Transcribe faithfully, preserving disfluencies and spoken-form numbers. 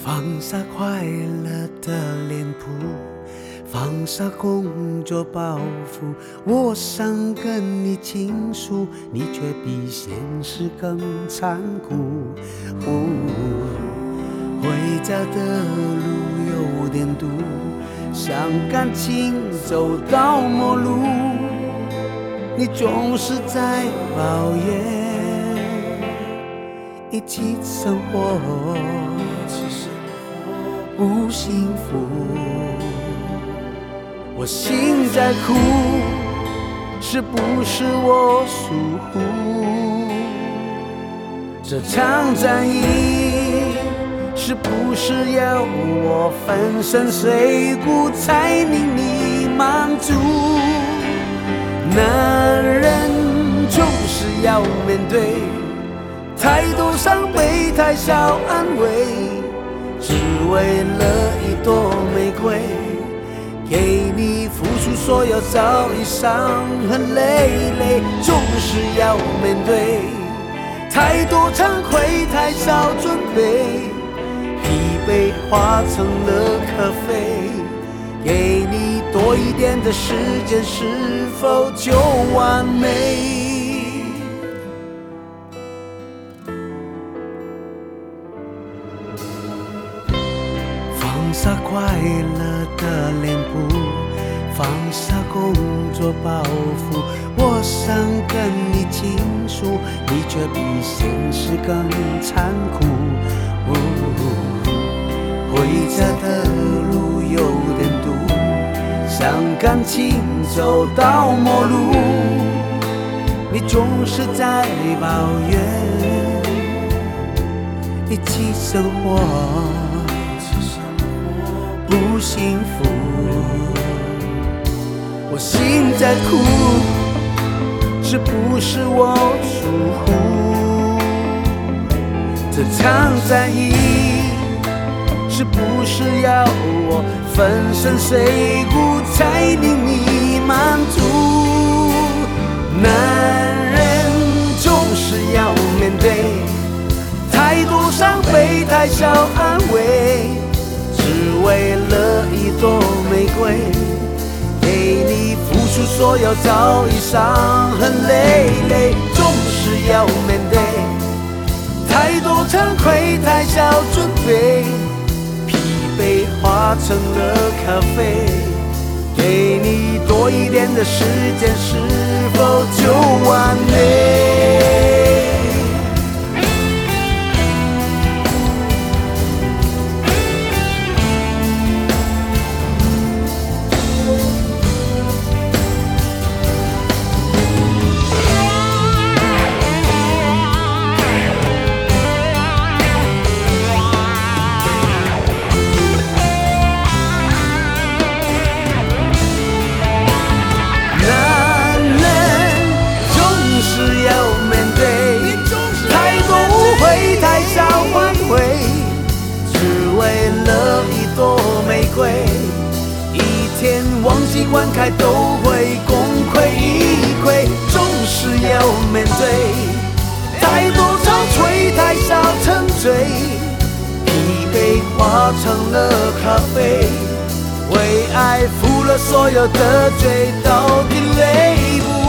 放下快乐的脸谱，放下工作包袱，我想跟你倾诉，你却比现实更残酷。哦，回家的路有点堵，想感情走到末路，你总是在抱怨一起生活不幸福，我心在哭，是不是我疏忽？这场战役是不是要我粉身碎骨才令你满足？男人就是要面对太多伤悲，太少安慰，只为了一朵玫瑰，给你付出所有，早已伤痕累累。总是要面对太多惭愧，太少准备，疲惫化成了咖啡，给你多一点的时间，是否就完美？放下快乐的脸谱，放下工作包袱，我想跟你倾诉，你却比现实更残酷。哦，回家的路有点堵，想感情走到末路，你总是在抱怨一起生活不幸福，我心在哭，是不是我疏忽？这场战役是不是要我粉身碎骨才令你满足？男人总是要面对太多伤悲，太少安慰，只为了一朵玫瑰，给你付出所有，早已伤痕累累。总是要面对太多惭愧，太少准备，疲惫化成了咖啡，给你多一点的时间，是否就完美？忘记灌溉都会功亏一篑，总是要面对太多憔悴，太少沉醉，疲惫化成了咖啡，为爱付了所有的罪，到底累不